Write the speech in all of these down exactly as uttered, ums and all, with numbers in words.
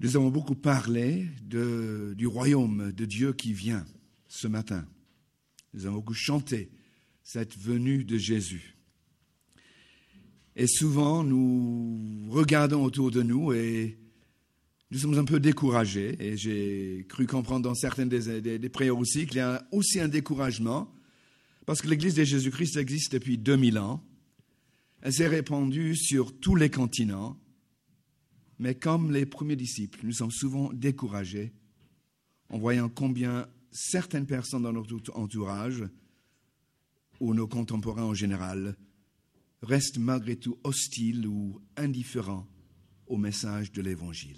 Nous avons beaucoup parlé de, du royaume de Dieu qui vient ce matin. Nous avons beaucoup chanté cette venue de Jésus. Et souvent, nous regardons autour de nous et nous sommes un peu découragés. Et j'ai cru comprendre dans certaines des, des, des prières aussi qu'il y a aussi un découragement parce que l'Église de Jésus-Christ existe depuis deux mille ans. Elle s'est répandue sur tous les continents. Mais comme les premiers disciples, nous sommes souvent découragés en voyant combien certaines personnes dans notre entourage ou nos contemporains en général restent malgré tout hostiles ou indifférents au message de l'Évangile.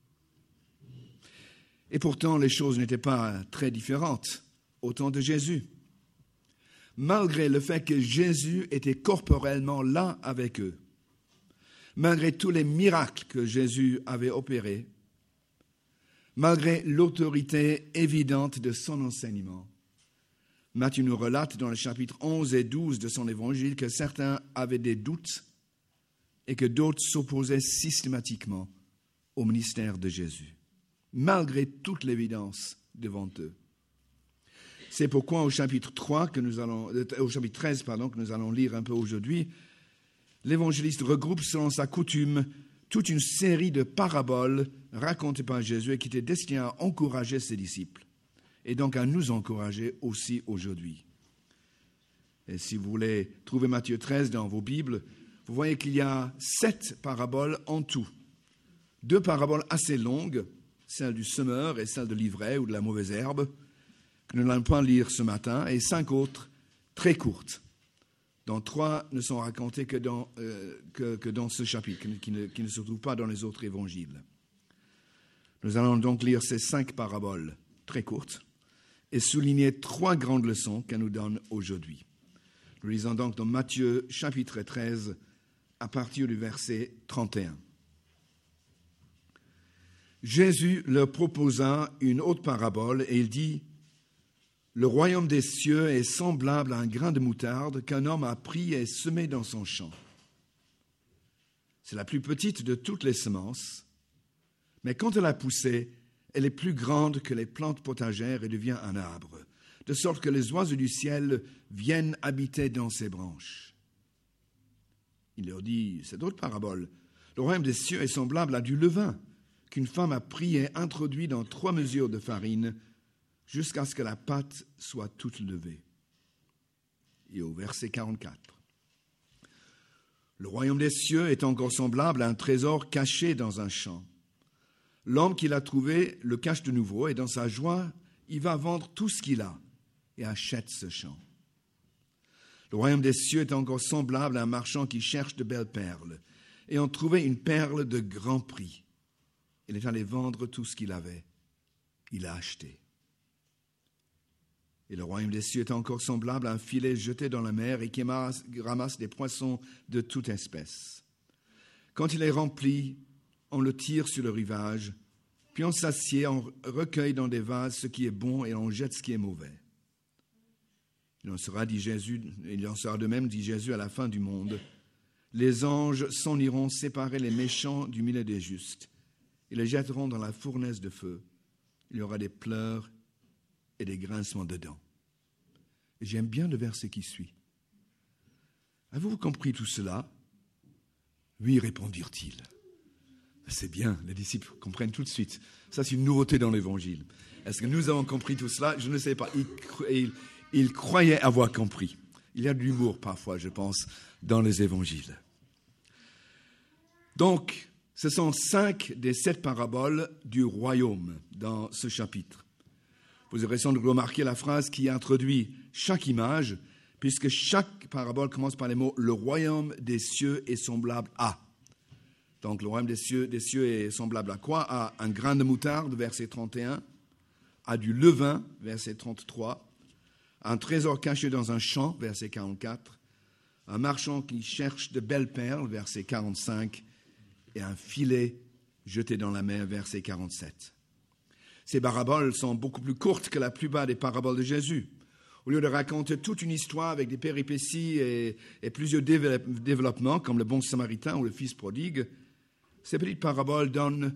Et pourtant, les choses n'étaient pas très différentes au temps de Jésus. Malgré le fait que Jésus était corporellement là avec eux, malgré tous les miracles que Jésus avait opérés, malgré l'autorité évidente de son enseignement, Matthieu nous relate dans les chapitres onze et douze de son évangile que certains avaient des doutes et que d'autres s'opposaient systématiquement au ministère de Jésus, malgré toute l'évidence devant eux. C'est pourquoi au chapitre trois que nous allons, au chapitre treize pardon, que nous allons lire un peu aujourd'hui, l'évangéliste regroupe selon sa coutume toute une série de paraboles racontées par Jésus et qui étaient destinées à encourager ses disciples et donc à nous encourager aussi aujourd'hui. Et si vous voulez trouver Matthieu treize dans vos Bibles, vous voyez qu'il y a sept paraboles en tout. Deux paraboles assez longues, celle du semeur et celle de l'ivraie ou de la mauvaise herbe, que nous n'allons pas lire ce matin, et cinq autres très courtes, dont trois ne sont racontées que dans, euh, que, que dans ce chapitre, qui ne, qui ne se trouvent pas dans les autres évangiles. Nous allons donc lire ces cinq paraboles très courtes et souligner trois grandes leçons qu'elles nous donnent aujourd'hui. Nous lisons donc dans Matthieu chapitre treize à partir du verset trente et un. Jésus leur proposa une autre parabole et il dit « Le royaume des cieux est semblable à un grain de moutarde qu'un homme a pris et semé dans son champ. C'est la plus petite de toutes les semences, mais quand elle a poussé, elle est plus grande que les plantes potagères et devient un arbre, de sorte que les oiseaux du ciel viennent habiter dans ses branches. » Il leur dit cette autre parabole. « Le royaume des cieux est semblable à du levain qu'une femme a pris et introduit dans trois mesures de farine, jusqu'à ce que la pâte soit toute levée. » Et au verset quarante-quatre. « Le royaume des cieux est encore semblable à un trésor caché dans un champ. L'homme qui l'a trouvé le cache de nouveau et dans sa joie, il va vendre tout ce qu'il a et achète ce champ. Le royaume des cieux est encore semblable à un marchand qui cherche de belles perles. Ayant trouvé une perle de grand prix, il est allé vendre tout ce qu'il avait. Il a acheté. Et le royaume des cieux est encore semblable à un filet jeté dans la mer et qui ramasse des poissons de toute espèce. Quand il est rempli, on le tire sur le rivage, puis on s'assied, on recueille dans des vases ce qui est bon et on jette ce qui est mauvais. Il en sera, dit Jésus, il en sera de même, dit Jésus, à la fin du monde. Les anges s'en iront séparer les méchants du milieu des justes. Ils les jetteront dans la fournaise de feu. Il y aura des pleurs et des grincements de dents. Et j'aime bien le verset qui suit. Avez-vous compris tout cela? Oui, répondirent-ils. C'est bien, les disciples comprennent tout de suite. Ça, c'est une nouveauté dans l'Évangile. Est-ce que nous avons compris tout cela? Je ne sais pas. Ils, ils, ils croyaient avoir compris. Il y a de l'humour parfois, je pense, dans les Évangiles. Donc, ce sont cinq des sept paraboles du royaume dans ce chapitre. Vous aurez sans doute remarqué la phrase qui introduit chaque image, puisque chaque parabole commence par les mots « Le royaume des cieux est semblable à ». Donc, le royaume des cieux, des cieux est semblable à quoi? À un grain de moutarde, verset trente et un, à du levain, verset trente-trois, à un trésor caché dans un champ, verset quarante-quatre, à un marchand qui cherche de belles perles, verset quarante-cinq, et un filet jeté dans la mer, verset quarante-sept. Ces paraboles sont beaucoup plus courtes que la plupart des paraboles de Jésus. Au lieu de raconter toute une histoire avec des péripéties et, et plusieurs développements, comme le bon samaritain ou le fils prodigue, ces petites paraboles donnent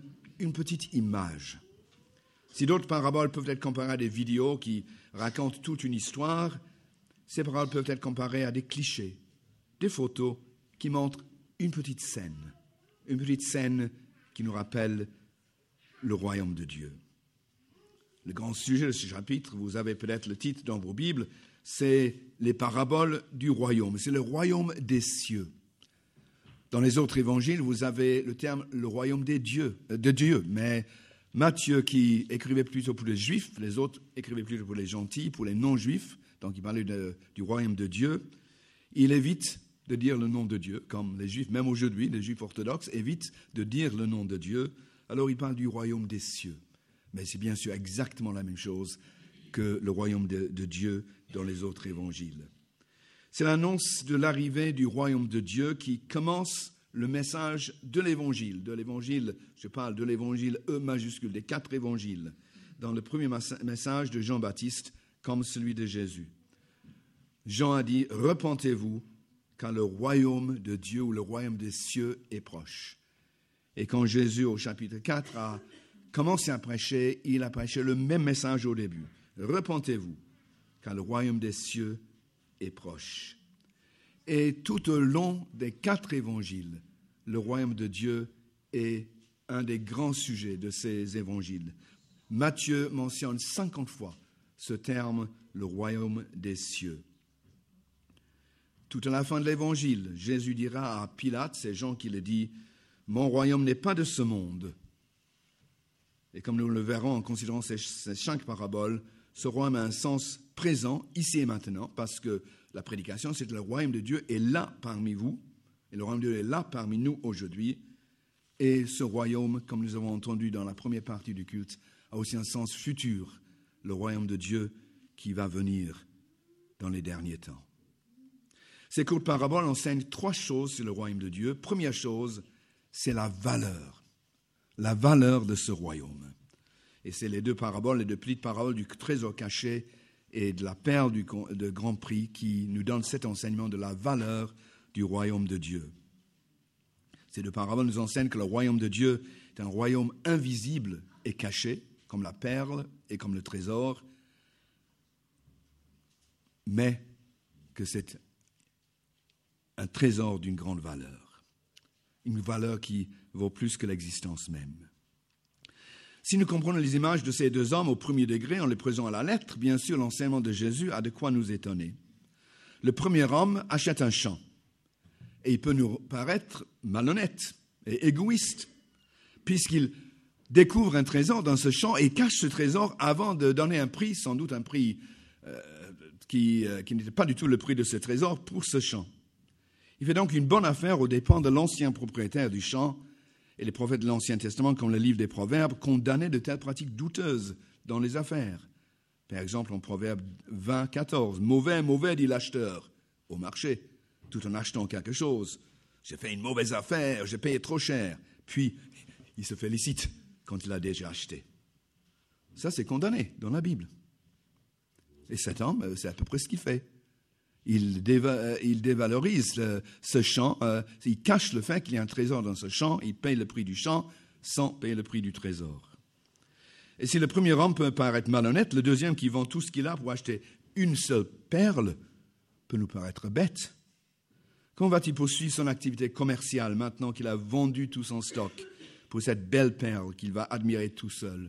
une petite image. Si d'autres paraboles peuvent être comparées à des vidéos qui racontent toute une histoire, ces paraboles peuvent être comparées à des clichés, des photos qui montrent une petite scène, une petite scène qui nous rappelle le royaume de Dieu. Le grand sujet de ce chapitre, vous avez peut-être le titre dans vos Bibles, c'est les paraboles du royaume, c'est le royaume des cieux. Dans les autres évangiles, vous avez le terme le royaume des dieux, de Dieu, mais Matthieu, qui écrivait plutôt pour les Juifs, les autres écrivaient plutôt pour les gentils, pour les non-Juifs, donc il parlait de, du royaume de Dieu, il évite de dire le nom de Dieu, comme les Juifs, même aujourd'hui, les Juifs orthodoxes évitent de dire le nom de Dieu, alors il parle du royaume des cieux. Mais c'est bien sûr exactement la même chose que le royaume de, de Dieu dans les autres évangiles. C'est l'annonce de l'arrivée du royaume de Dieu qui commence le message de l'évangile. De l'évangile, je parle de l'évangile E majuscule, des quatre évangiles, dans le premier message de Jean-Baptiste, comme celui de Jésus. Jean a dit « Repentez-vous, car le royaume de Dieu ou le royaume des cieux est proche. » Et quand Jésus, au chapitre quatre, a commencé à prêcher, il a prêché le même message au début. « Repentez-vous, car le royaume des cieux est proche. » Et tout au long des quatre évangiles, le royaume de Dieu est un des grands sujets de ces évangiles. Matthieu mentionne cinquante fois ce terme, le royaume des cieux. Tout à la fin de l'évangile, Jésus dira à Pilate, c'est Jean qui le dit, « Mon royaume n'est pas de ce monde. » Et comme nous le verrons en considérant ces, ces cinq paraboles, ce royaume a un sens présent, ici et maintenant, parce que la prédication, c'est que le royaume de Dieu est là parmi vous, et le royaume de Dieu est là parmi nous aujourd'hui. Et ce royaume, comme nous avons entendu dans la première partie du culte, a aussi un sens futur, le royaume de Dieu qui va venir dans les derniers temps. Ces courtes paraboles enseignent trois choses sur le royaume de Dieu. Première chose, c'est la valeur, la valeur de ce royaume. Et c'est les deux paraboles, les deux petites paraboles du trésor caché et de la perle du, de grand prix qui nous donnent cet enseignement de la valeur du royaume de Dieu. Ces deux paraboles nous enseignent que le royaume de Dieu est un royaume invisible et caché, comme la perle et comme le trésor, mais que c'est un trésor d'une grande valeur, une valeur qui vaut plus que l'existence même. Si nous comprenons les images de ces deux hommes au premier degré en les prenant à la lettre, bien sûr, l'enseignement de Jésus a de quoi nous étonner. Le premier homme achète un champ et il peut nous paraître malhonnête et égoïste puisqu'il découvre un trésor dans ce champ et cache ce trésor avant de donner un prix, sans doute un prix euh, qui, euh, qui n'était pas du tout le prix de ce trésor pour ce champ. Il fait donc une bonne affaire aux dépens de l'ancien propriétaire du champ. Et les prophètes de l'Ancien Testament, comme le livre des Proverbes, condamnaient de telles pratiques douteuses dans les affaires. Par exemple, en Proverbe vingt, quatorze, « Mauvais, mauvais, dit l'acheteur au marché, tout en achetant quelque chose. J'ai fait une mauvaise affaire, j'ai payé trop cher. » Puis, il se félicite quand il a déjà acheté. Ça, c'est condamné dans la Bible. Et cet homme, c'est à peu près ce qu'il fait. Il, déva, il dévalorise euh, ce champ, euh, il cache le fait qu'il y a un trésor dans ce champ, il paye le prix du champ sans payer le prix du trésor. Et si le premier homme peut paraître malhonnête, le deuxième qui vend tout ce qu'il a pour acheter une seule perle peut nous paraître bête. Comment va-t-il poursuivre son activité commerciale maintenant qu'il a vendu tout son stock pour cette belle perle qu'il va admirer tout seul?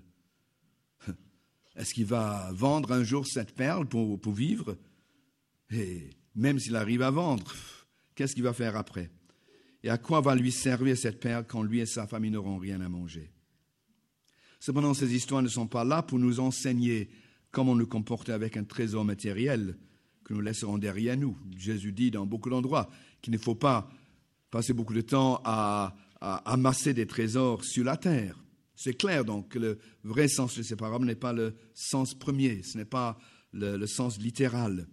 Est-ce qu'il va vendre un jour cette perle pour, pour vivre? Et même s'il arrive à vendre, qu'est-ce qu'il va faire après? Et à quoi va lui servir cette perle quand lui et sa famille n'auront rien à manger? Cependant, ces histoires ne sont pas là pour nous enseigner comment nous comporter avec un trésor matériel que nous laisserons derrière nous. Jésus dit dans beaucoup d'endroits qu'il ne faut pas passer beaucoup de temps à, à amasser des trésors sur la terre. C'est clair donc que le vrai sens de ces paraboles n'est pas le sens premier, ce n'est pas le, le sens littéral.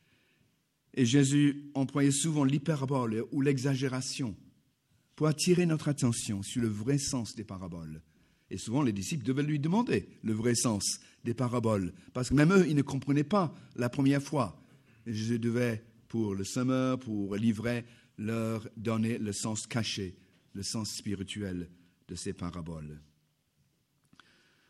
Et Jésus employait souvent l'hyperbole ou l'exagération pour attirer notre attention sur le vrai sens des paraboles. Et souvent, les disciples devaient lui demander le vrai sens des paraboles, parce que même eux, ils ne comprenaient pas la première fois. Et Jésus devait, pour le semeur, pour livrer, leur donner le sens caché, le sens spirituel de ces paraboles.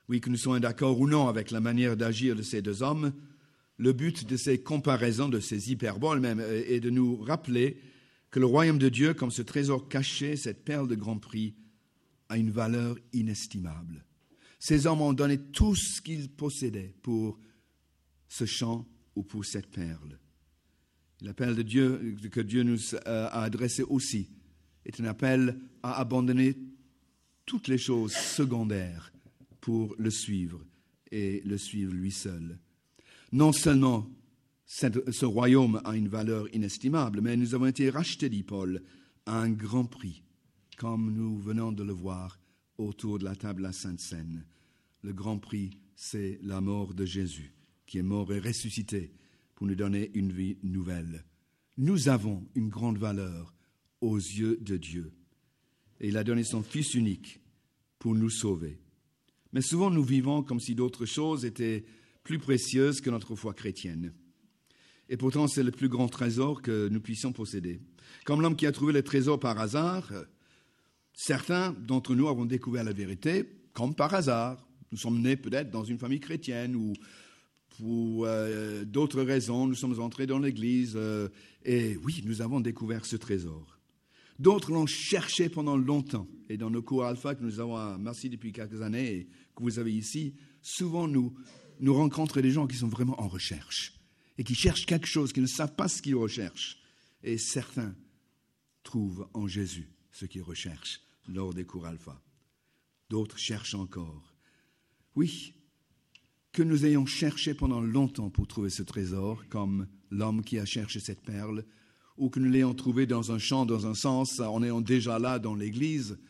Oui, que nous soyons d'accord ou non avec la manière d'agir de ces deux hommes, le but de ces comparaisons, de ces hyperboles même, est de nous rappeler que le royaume de Dieu, comme ce trésor caché, cette perle de grand prix, a une valeur inestimable. Ces hommes ont donné tout ce qu'ils possédaient pour ce champ ou pour cette perle. L'appel de Dieu que Dieu nous a adressé aussi est un appel à abandonner toutes les choses secondaires pour le suivre et le suivre lui seul. Non seulement cette, ce royaume a une valeur inestimable, mais nous avons été rachetés, dit Paul, à un grand prix, comme nous venons de le voir autour de la table de la Sainte Seine. Le grand prix, c'est la mort de Jésus, qui est mort et ressuscité pour nous donner une vie nouvelle. Nous avons une grande valeur aux yeux de Dieu. Et il a donné son Fils unique pour nous sauver. Mais souvent, nous vivons comme si d'autres choses étaient plus précieuses que notre foi chrétienne. Et pourtant, c'est le plus grand trésor que nous puissions posséder. Comme l'homme qui a trouvé le trésor par hasard, certains d'entre nous avons découvert la vérité comme par hasard. Nous sommes nés peut-être dans une famille chrétienne ou pour euh, d'autres raisons, nous sommes entrés dans l'église euh, et oui, nous avons découvert ce trésor. D'autres l'ont cherché pendant longtemps. Et dans nos cours alpha que nous avons à Merci depuis quelques années et que vous avez ici, souvent nous, nous rencontrons des gens qui sont vraiment en recherche et qui cherchent quelque chose, qui ne savent pas ce qu'ils recherchent. Et certains trouvent en Jésus ce qu'ils recherchent lors des cours alpha. D'autres cherchent encore. Oui, que nous ayons cherché pendant longtemps pour trouver ce trésor, comme l'homme qui a cherché cette perle, ou que nous l'ayons trouvé dans un champ, dans un sens, en ayant déjà là dans l'Église,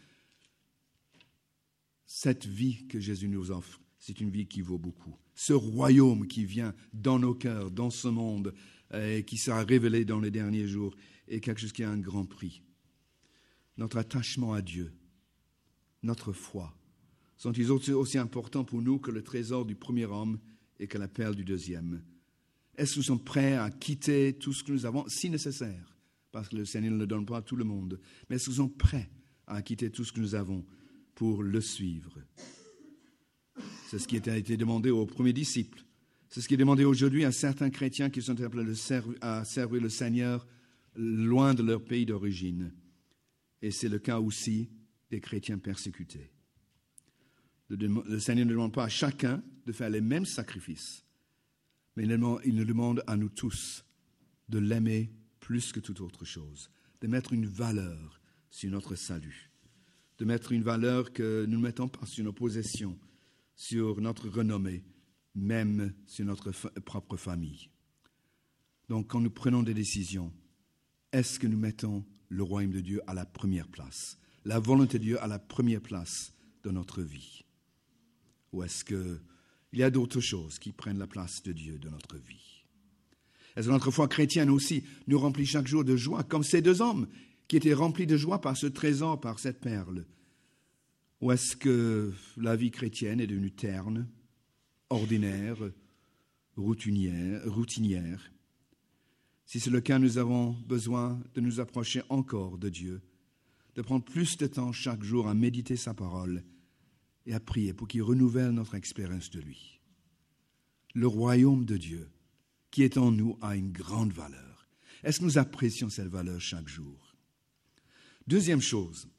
cette vie que Jésus nous offre, c'est une vie qui vaut beaucoup. Ce royaume qui vient dans nos cœurs, dans ce monde, et qui sera révélé dans les derniers jours, est quelque chose qui a un grand prix. Notre attachement à Dieu, notre foi, sont-ils aussi importants pour nous que le trésor du premier homme et que la perle du deuxième? Est-ce que nous sommes prêts à quitter tout ce que nous avons, si nécessaire, parce que le Seigneur ne le donne pas à tout le monde, mais est-ce que nous sommes prêts à quitter tout ce que nous avons pour le suivre? C'est ce qui a été demandé aux premiers disciples. C'est ce qui est demandé aujourd'hui à certains chrétiens qui sont appelés à servir le Seigneur loin de leur pays d'origine. Et c'est le cas aussi des chrétiens persécutés. Le Seigneur ne demande pas à chacun de faire les mêmes sacrifices, mais il nous demande à nous tous de l'aimer plus que toute autre chose, de mettre une valeur sur notre salut, de mettre une valeur que nous ne mettons pas sur nos possessions, sur notre renommée, même sur notre fa- propre famille. Donc, quand nous prenons des décisions, est-ce que nous mettons le royaume de Dieu à la première place, la volonté de Dieu à la première place de notre vie? Ou est-ce qu'il y a d'autres choses qui prennent la place de Dieu dans notre vie? Est-ce que notre foi chrétienne aussi nous remplit chaque jour de joie, comme ces deux hommes qui étaient remplis de joie par ce trésor, par cette perle? Ou est-ce que la vie chrétienne est devenue terne, ordinaire, routinière, routinière? Si c'est le cas, nous avons besoin de nous approcher encore de Dieu, de prendre plus de temps chaque jour à méditer sa parole et à prier pour qu'il renouvelle notre expérience de lui. Le royaume de Dieu qui est en nous a une grande valeur. Est-ce que nous apprécions cette valeur chaque jour? Deuxième chose,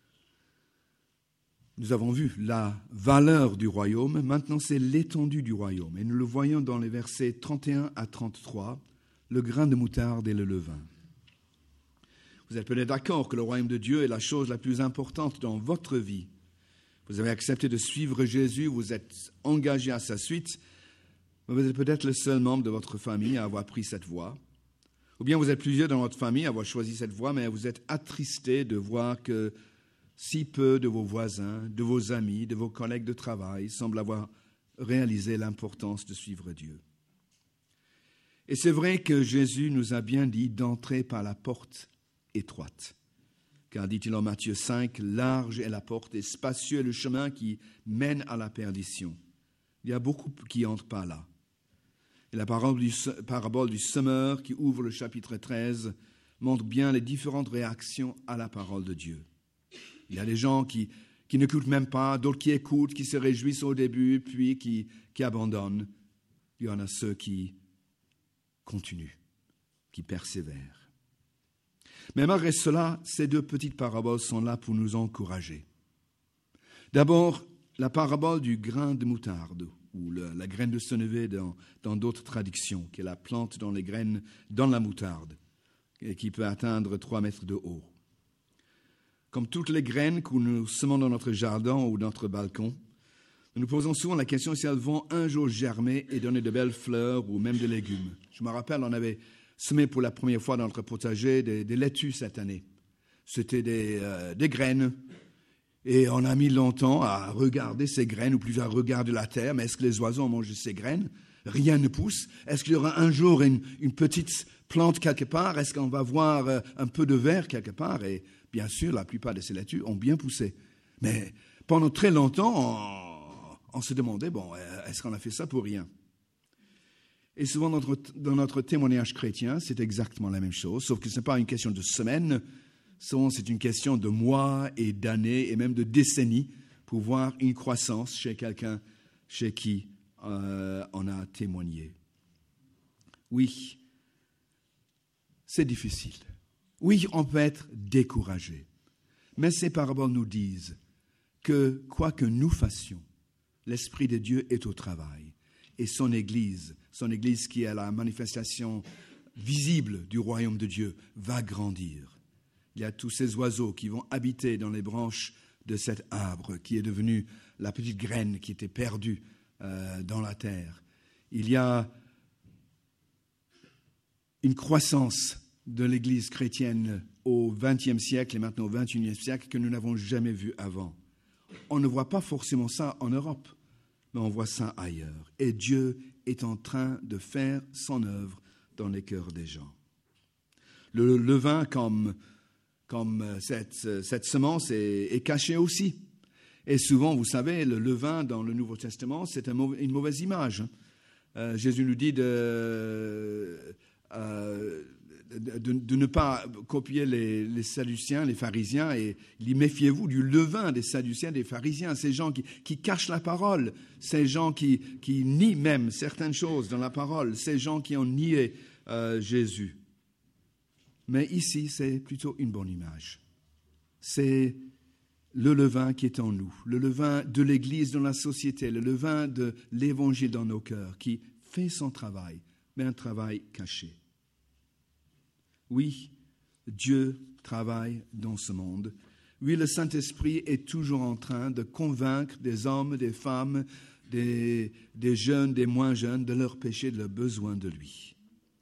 nous avons vu la valeur du royaume, maintenant c'est l'étendue du royaume. Et nous le voyons dans les versets trente et un à trente-trois, le grain de moutarde et le levain. Vous êtes peut-être d'accord que le royaume de Dieu est la chose la plus importante dans votre vie. Vous avez accepté de suivre Jésus, vous êtes engagé à sa suite, mais vous êtes peut-être le seul membre de votre famille à avoir pris cette voie. Ou bien vous êtes plusieurs dans votre famille à avoir choisi cette voie, mais vous êtes attristés de voir que si peu de vos voisins, de vos amis, de vos collègues de travail semblent avoir réalisé l'importance de suivre Dieu. Et c'est vrai que Jésus nous a bien dit d'entrer par la porte étroite. Car, dit-il en Matthieu cinq, large est la porte et spacieux est le chemin qui mène à la perdition. Il y a beaucoup qui entrent par là. Et la parabole du, parabole du semeur qui ouvre le chapitre treize montre bien les différentes réactions à la parole de Dieu. Il y a des gens qui, qui qui n'écoutent même pas, d'autres qui écoutent, qui se réjouissent au début, puis qui, qui abandonnent. Il y en a ceux qui continuent, qui persévèrent. Mais malgré cela, ces deux petites paraboles sont là pour nous encourager. D'abord, la parabole du grain de moutarde, ou le, la graine de sénévé dans, dans d'autres traductions, qui est la plante dans les graines, dans la moutarde, et qui peut atteindre trois mètres de haut. Comme toutes les graines que nous semons dans notre jardin ou dans notre balcon, nous nous posons souvent la question si elles vont un jour germer et donner de belles fleurs ou même des légumes. Je me rappelle, on avait semé pour la première fois dans notre potager des, des laitues cette année. C'était des, euh, des graines. Et on a mis longtemps à regarder ces graines, ou plutôt à regarder la terre. Mais est-ce que les oiseaux ont mangé ces graines? Rien ne pousse. Est-ce qu'il y aura un jour une, une petite plante quelque part? Est-ce qu'on va voir euh, un peu de verre quelque part? Et bien sûr, la plupart de ces laitues ont bien poussé. Mais pendant très longtemps, on, on se demandait, bon, est-ce qu'on a fait ça pour rien? Et souvent, dans notre, dans notre témoignage chrétien, c'est exactement la même chose, sauf que ce n'est pas une question de semaines. Souvent, c'est une question de mois et d'années et même de décennies pour voir une croissance chez quelqu'un chez qui euh, on a témoigné. Oui, c'est difficile. Oui, on peut être découragé. Mais ces paraboles nous disent que quoi que nous fassions, l'Esprit de Dieu est au travail. Et son Église, son Église qui est la manifestation visible du royaume de Dieu, va grandir. Il y a tous ces oiseaux qui vont habiter dans les branches de cet arbre qui est devenu la petite graine qui était perdue euh, dans la terre. Il y a une croissance de l'Église chrétienne au vingtième siècle et maintenant au vingt et unième siècle que nous n'avons jamais vu avant. On ne voit pas forcément ça en Europe, mais on voit ça ailleurs. Et Dieu est en train de faire son œuvre dans les cœurs des gens. Le levain, comme Comme cette, cette semence est, est cachée aussi. Et souvent, vous savez, le levain dans le Nouveau Testament, c'est un mauvais, une mauvaise image. Euh, Jésus nous dit de, euh, de, de, de ne pas copier les, les Sadduciens, les pharisiens, et méfiez-vous du levain des Sadduciens, des pharisiens, ces gens qui, qui cachent la parole, ces gens qui, qui nient même certaines choses dans la parole, ces gens qui ont nié euh, Jésus. Mais ici, c'est plutôt une bonne image. C'est le levain qui est en nous, le levain de l'Église dans la société, le levain de l'Évangile dans nos cœurs, qui fait son travail, mais un travail caché. Oui, Dieu travaille dans ce monde. Oui, le Saint-Esprit est toujours en train de convaincre des hommes, des femmes, des, des jeunes, des moins jeunes, de leur péché, de leur besoin de lui.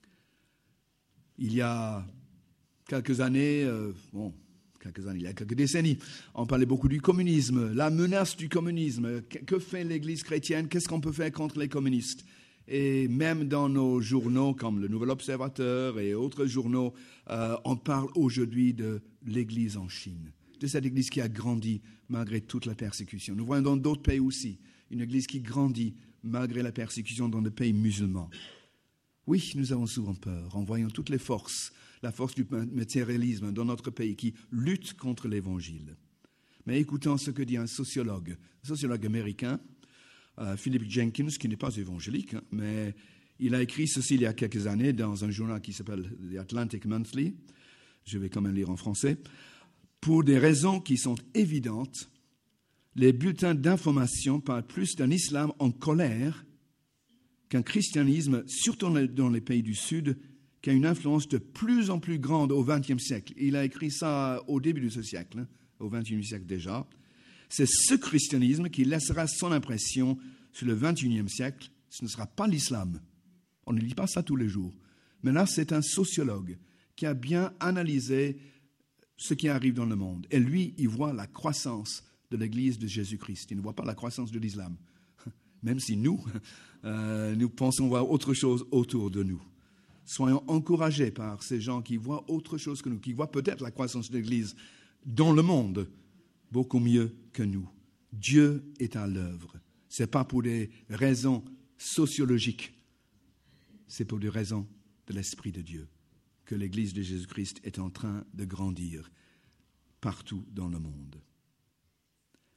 Il y a quelques années, euh, bon, quelques années, il y a quelques décennies, on parlait beaucoup du communisme, la menace du communisme. Que, que fait l'Église chrétienne? Qu'est-ce qu'on peut faire contre les communistes? Et même dans nos journaux comme le Nouvel Observateur et autres journaux, euh, on parle aujourd'hui de l'Église en Chine, de cette Église qui a grandi malgré toute la persécution. Nous voyons dans d'autres pays aussi une Église qui grandit malgré la persécution dans des pays musulmans. Oui, nous avons souvent peur en voyant toutes les forces, la force du matérialisme dans notre pays qui lutte contre l'Évangile. Mais écoutons ce que dit un sociologue, un sociologue américain, euh, Philip Jenkins, qui n'est pas évangélique, hein, mais il a écrit ceci il y a quelques années dans un journal qui s'appelle The Atlantic Monthly. Je vais quand même lire en français. Pour des raisons qui sont évidentes, les bulletins d'information parlent plus d'un islam en colère qu'un christianisme, surtout dans les pays du Sud, qui a une influence de plus en plus grande au vingtième siècle. Il a écrit ça au début de ce siècle, hein, au vingt et unième siècle déjà. C'est ce christianisme qui laissera son impression sur le vingt et unième siècle. Ce ne sera pas l'islam. On ne lit pas ça tous les jours. Mais là, c'est un sociologue qui a bien analysé ce qui arrive dans le monde. Et lui, il voit la croissance de l'Église de Jésus-Christ. Il ne voit pas la croissance de l'islam. Même si nous, euh, nous pensons voir autre chose autour de nous. Soyons encouragés par ces gens qui voient autre chose que nous, qui voient peut-être la croissance de l'Église dans le monde beaucoup mieux que nous. Dieu est à l'œuvre. Ce n'est pas pour des raisons sociologiques, c'est pour des raisons de l'Esprit de Dieu que l'Église de Jésus-Christ est en train de grandir partout dans le monde.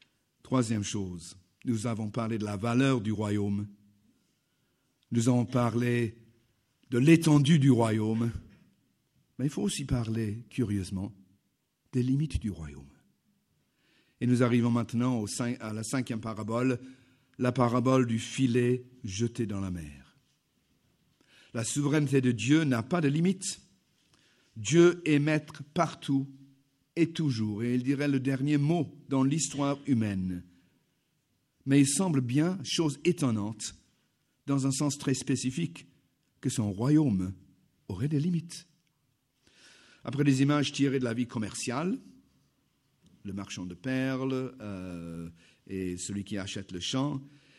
Troisième chose, nous avons parlé de la valeur du royaume. Nous avons parlé de l'étendue du royaume. Mais il faut aussi parler, curieusement, des limites du royaume. Et nous arrivons maintenant au cinq, à la cinquième parabole, la parabole du filet jeté dans la mer. La souveraineté de Dieu n'a pas de limite. Dieu est maître partout et toujours, et il dirait le dernier mot dans l'histoire humaine. Mais il semble bien, chose étonnante, dans un sens très spécifique, que son royaume aurait des limites. Après des images tirées de la vie commerciale, le marchand de perles euh, et celui qui achète le champ,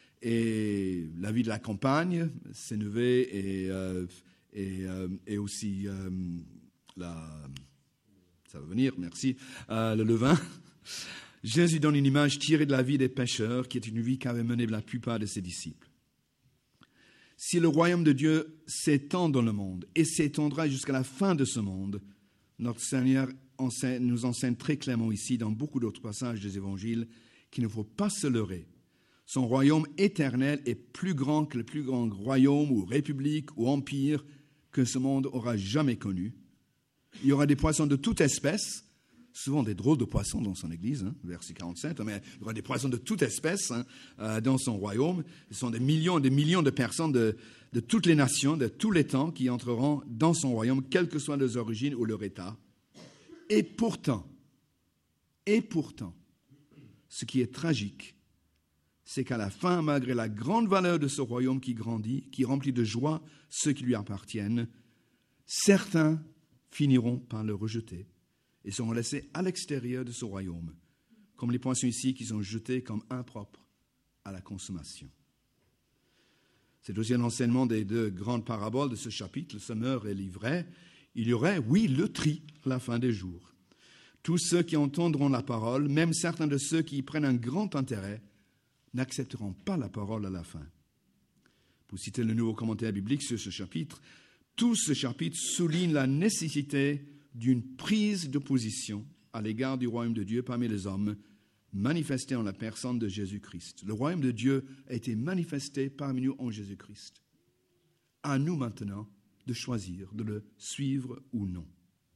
et la vie de la campagne, Sénévé et, euh, et, euh, et aussi euh, la... Ça va venir, merci, euh, le levain. Jésus donne une image tirée de la vie des pêcheurs, qui est une vie qu'avaient menée la plupart de ses disciples. Si le royaume de Dieu s'étend dans le monde et s'étendra jusqu'à la fin de ce monde, notre Seigneur enseigne, nous enseigne très clairement ici, dans beaucoup d'autres passages des évangiles, qu'il ne faut pas se leurrer. Son royaume éternel est plus grand que le plus grand royaume ou république ou empire que ce monde aura jamais connu. Il y aura des poissons de toute espèce, souvent des drôles de poissons dans son église, hein, verset quarante-sept, mais il y aura des poissons de toute espèce hein, euh, dans son royaume. Ce sont des millions et des millions de personnes de, de toutes les nations, de tous les temps, qui entreront dans son royaume, quelles que soient leurs origines ou leur état. Et pourtant, et pourtant, ce qui est tragique, c'est qu'à la fin, malgré la grande valeur de ce royaume qui grandit, qui remplit de joie ceux qui lui appartiennent, certains finiront par le rejeter et seront laissés à l'extérieur de ce royaume, comme les poissons ici qui sont jetés comme impropres à la consommation. C'est aussi un enseignement des deux grandes paraboles de ce chapitre, le semeur et l'ivraie. Il y aurait, oui, le tri à la fin des jours. Tous ceux qui entendront la parole, même certains de ceux qui y prennent un grand intérêt, n'accepteront pas la parole à la fin. Pour citer le nouveau commentaire biblique sur ce chapitre, tout ce chapitre souligne la nécessité d'une prise de position à l'égard du royaume de Dieu parmi les hommes, manifesté en la personne de Jésus-Christ. Le royaume de Dieu a été manifesté parmi nous en Jésus-Christ. À nous maintenant de choisir, de le suivre ou non.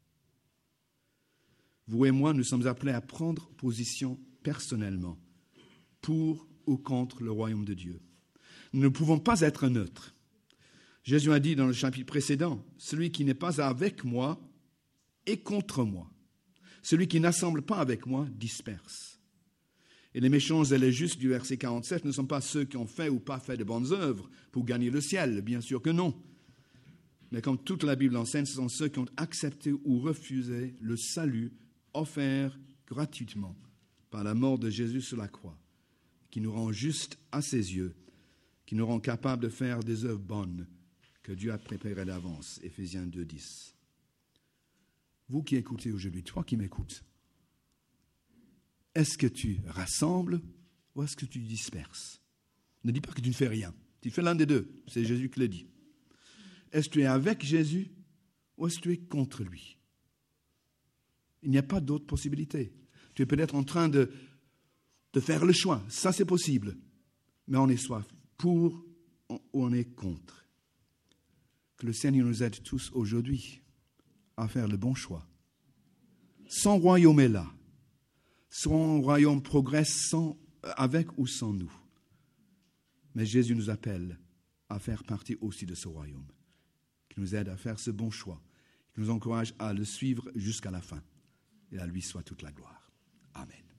Vous et moi, nous sommes appelés à prendre position personnellement pour ou contre le royaume de Dieu. Nous ne pouvons pas être neutres. Jésus a dit dans le chapitre précédent, « Celui qui n'est pas avec moi est contre moi. Celui qui n'assemble pas avec moi disperse. » Et les méchants et les justes du verset quarante-sept ne sont pas ceux qui ont fait ou pas fait de bonnes œuvres pour gagner le ciel, bien sûr que non. Mais comme toute la Bible enseigne, ce sont ceux qui ont accepté ou refusé le salut offert gratuitement par la mort de Jésus sur la croix, qui nous rend justes à ses yeux, qui nous rend capables de faire des œuvres bonnes que Dieu a préparées d'avance. Éphésiens deux, dix. Vous qui écoutez aujourd'hui, toi qui m'écoutes, est-ce que tu rassembles ou est-ce que tu disperses? Ne dis pas que tu ne fais rien. Tu fais l'un des deux. C'est Jésus qui le dit. Est-ce que tu es avec Jésus ou est-ce que tu es contre lui? Il n'y a pas d'autre possibilité. Tu es peut-être en train de, de faire le choix. Ça, c'est possible. Mais on est soit pour ou on est contre. Que le Seigneur nous aide tous aujourd'hui à faire le bon choix. Son royaume est là. Son royaume progresse sans, avec ou sans nous. Mais Jésus nous appelle à faire partie aussi de ce royaume, qui nous aide à faire ce bon choix, qui nous encourage à le suivre jusqu'à la fin. Et à lui soit toute la gloire. Amen.